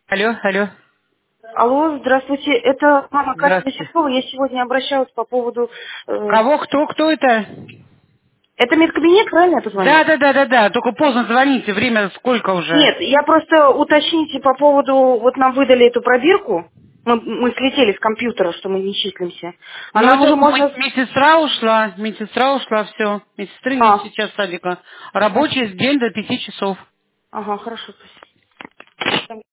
Алло, алло. Алло, здравствуйте. Это мама Катя Здравствуйте. Василькова. Я сегодня обращалась по поводу... Кого, кто это? Это медкабинет, правильно я Да, позвонила? да, да, да, да. Только поздно звоните. Время сколько уже? Нет, я просто уточните по поводу... Вот нам выдали эту пробирку. Мы слетели с компьютера, что мы не числимся. А Ну, нам это уже можно... медсестра ушла, все. Медсестры нет А, сейчас садика. Рабочий день до 5 часов. ага, хорошо, спасибо.